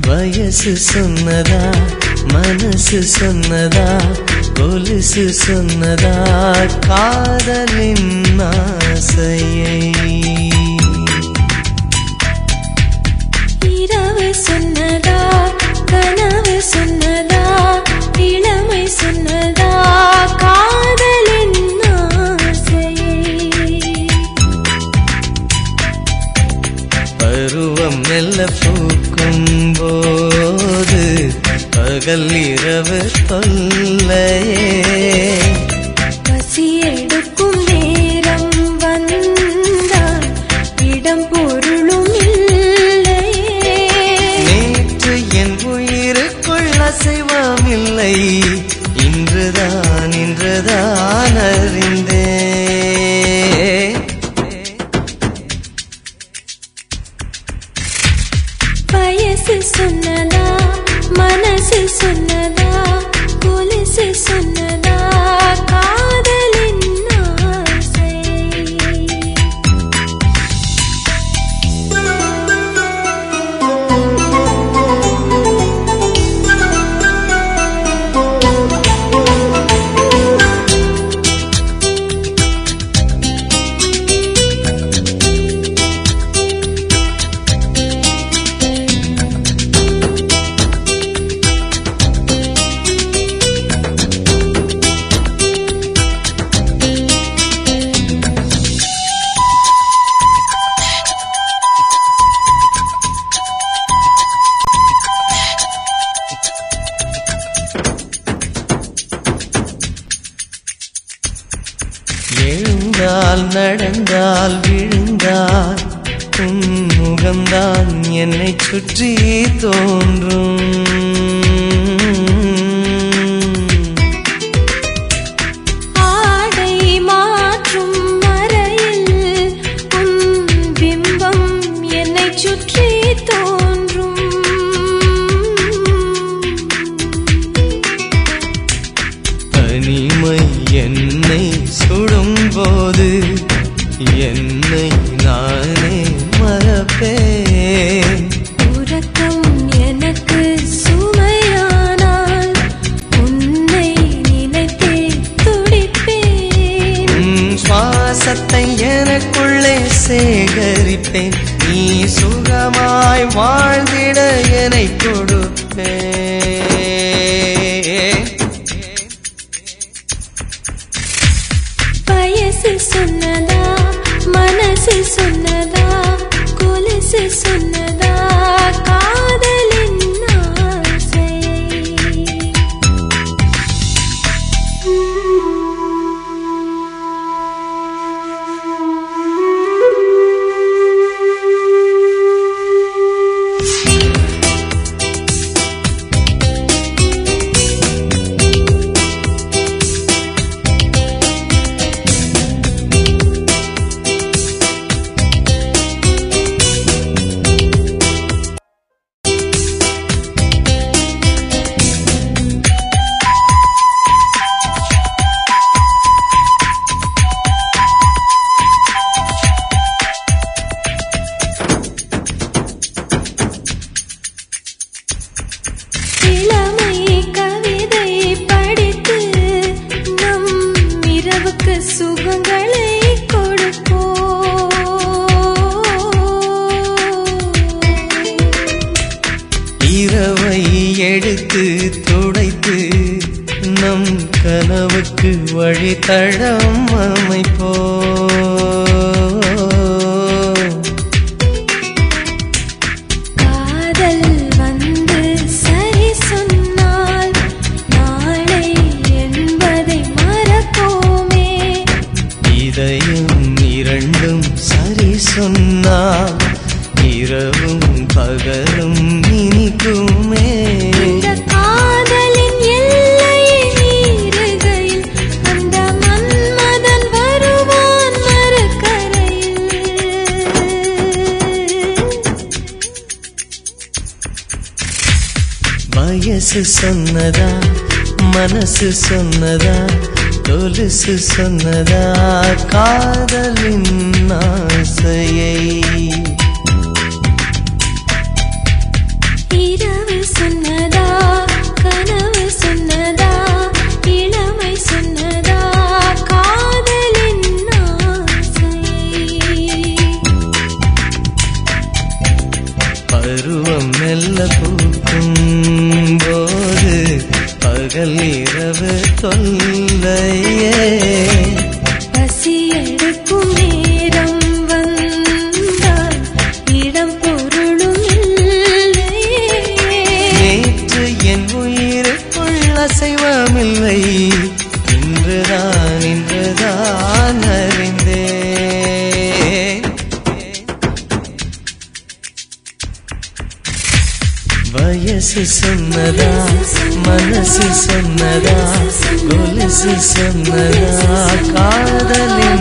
வயசு சொன்னதா மனசு சொன்னதா கொலுசு சொன்னதா காதலின் ஆசையை இரவு சொன்னதா கனவு சொன்னதா இளமை சொன்னதா காதலின் ஆசையை பருவம் மெல்ல பூக்கும் போது பகல் இரவு தொல்லையே பசி எடுக்கும் நேரம் வந்தால் இடம் பொருளும் இல்லையே நேற்று என் உயிருக்குள் அசைவமில்லை இன்றுதான் அறிந்தேன் வயசு சொன்னதா மனசு சொன்னதா கொலுசு சொன்னதா காதலின் ஆசை எழுந்தால் நடந்தால் விழுந்தால் உன் முகம்தான் என்னை சுற்றி தோன்றும் ஆடை மாற்றும் மறையில் உன் பிம்பம் என்னை சுற்றி தோன்றும் தனிமை என்னை சுடும்போது என்னை நானே மறப்பேன் உறக்கம் எனக்கு சுமையானால் உன்னை நினைத்தே துடிப்பேன் சுவாசத்தை எனக்குள்ளே சேகரிப்பேன் நீ சுகமாய் வாழ்ந்திட என்னை கொடுப்பேன் வயசு சொன்னதா மனசு சொன்னதா கொலுசு சொன்னதா காதலின் ஆசை இளமை கவிதை படித்து நம் இரவுக்கு சுகங்களை கொடுப்போம் இரவை எடுத்து துடைத்து நம் கனவுக்கு வழித்தடம் அமைப்போ காதல் வந்து சரி சொன்னால் நாளை என்பதை மறப்போமே இதயம் இரண்டும் சரி சொன்னால் இரவும் பகலும் இனிக்குமே இந்த காதலின் எல்லையை மீறுகையில் அந்த மன்மதன் வருவான் மறுகரையில் வயசு சொன்னதா மனசு சொன்னதா கொலுசு சொன்னதா காதலின் ஆசையை இரவு பருவம் மெல்ல பூக்கும் போது பகல் இரவு தொல்லையே பசி எடுக்கும் நேரம் வந்தால் இடம் பொருளும் இல்லையே நேற்று என் உயிருக்குள் அசைவமில்லை இன்றுதான் அறிந்தேன் வயசு சொன்னதா மனசு சொன்னதா கொலுசு சொன்னதா காதலின்